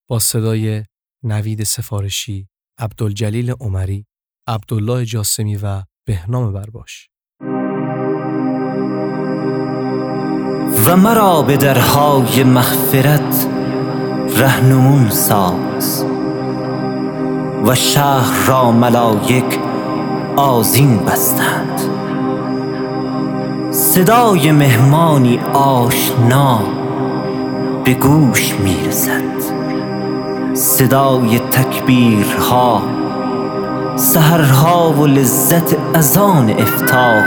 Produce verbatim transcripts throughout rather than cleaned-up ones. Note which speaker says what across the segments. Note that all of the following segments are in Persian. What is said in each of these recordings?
Speaker 1: با صدای نوید سفارشی، عبدالجلیل عمری، عبدالله جاسمی و بهنام برباش.
Speaker 2: و مرا به درهای مغفرت رهنمون ساز و شهر را ملائک آذین بستند. صدای مهمانی آشنا به گوش میرسد، صدای تکبیرها، سحرها و لذت اذان افطار،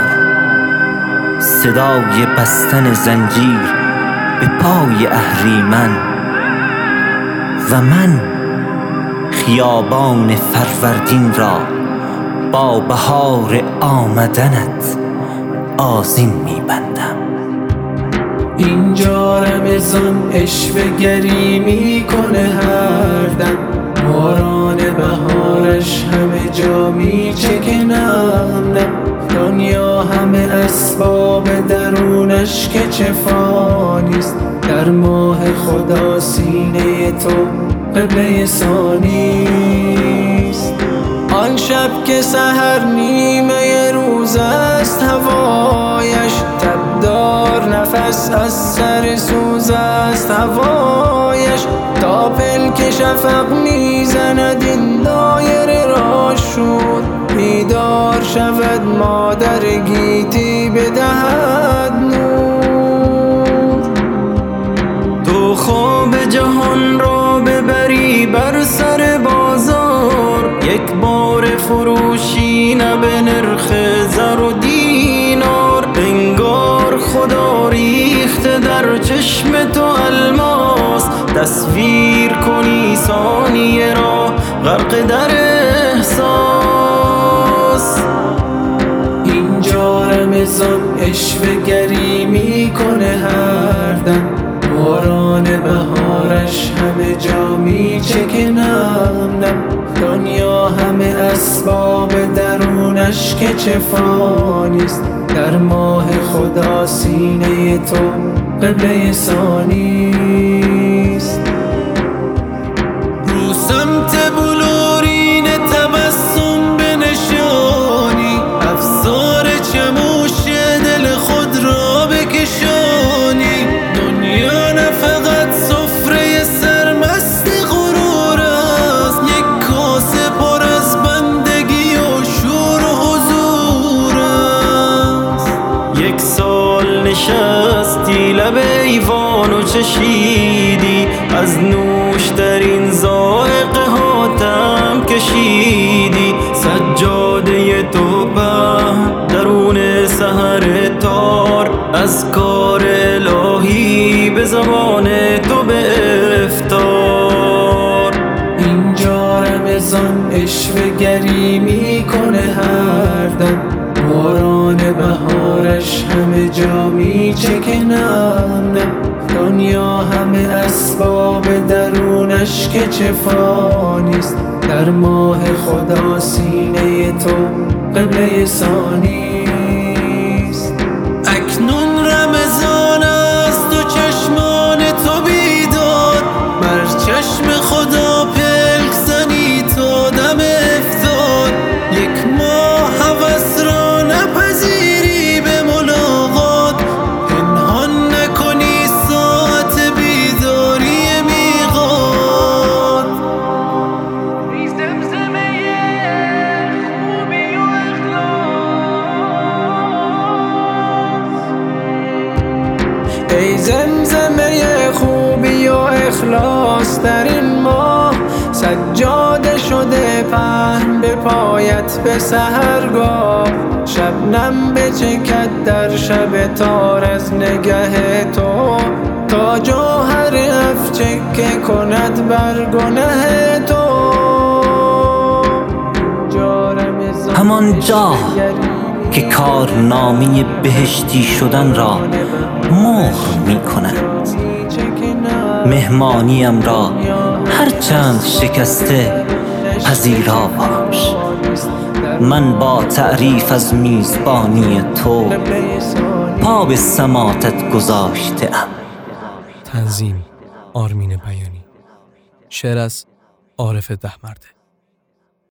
Speaker 2: صدای بستن زنجیر به پای اهریمن و من خیابان فروردین را با بهار آمدنت آذین میبندم.
Speaker 3: اینجا رمضان اشوه گری میکنه هر دم، باران بهارش همه جا میچکه نم نم. دنیا همه اسباب درونش که چه فانیست، در ماه خدا سینه تو قبله ثانیست. آن شب که سحر نیمه روز است هوایش، تبدار نفس از سر سوز است هوایش. تا پلک شفق میزند این دایره را شور، بیدار شود مادر گیتی بدهد نور.
Speaker 2: تو خواب جهان را ببری بر سر بازار، یک بار فروشی نه به نرخ زر و دینار. انگار خدا ریخته در چشم تو الماس، تصویر کنی ثانیه را غرق در احساس.
Speaker 3: اینجا رمضان اشوه گری میکنه هر دم، باران بهارش همه جا میچکه نم نم. دنیا همه اسباب درونش که چه فانیست، در ماه خدا سینه تو قبله ثانیست.
Speaker 4: رو سمت بلورین تبسم بنشانی، افسار چموش دل خود را بکشانی. دنیا نه فقط سفره سرمست غرور است، یک کاسه پر از بندگی و شور و حضور است.
Speaker 2: یک سال نشستی لب ایوان و چشیدی، از نوش در این ذائقه ها طعم کشیدی. سجاده تو به درون سحر تار، از کار الهی به زبان تو به افطار.
Speaker 3: اینجا رمضان اشوه گری میکنه هر دم، باران بهارش همه جا میچکه نم نم. دنیا همه اسباب درونش که چه فانیست، در ماه خدا سینه تو قبله ثانیست.
Speaker 4: اکنون رمضان است و چشمان تو بیداد، بر چشم خدا پلک زنی تا دم افتاد. یک ماه هوس را نپذیری به ملاقات، پنهان نکنی ساعت بیداری میقات. ای زمزمه خوبی و اخلاص،
Speaker 3: ای زمزمه خوبی و اخلاص، در این ماه سجاده شده پهن به پایت به سحرگاه. شبنم بچکد در شب تار از نگه تو، تا جوهر افچکه کند بر گنه تو.
Speaker 2: همان جا که کارنامه بهشتی شدن را مهر می کند، مهمانیم را هرچند شکسته پذیرا باش. من با تعریف از میزبانی تو پا به سماطت گذاشته ام.
Speaker 1: تنظیم آرمین بیانی، شعر از عارف دهمرده.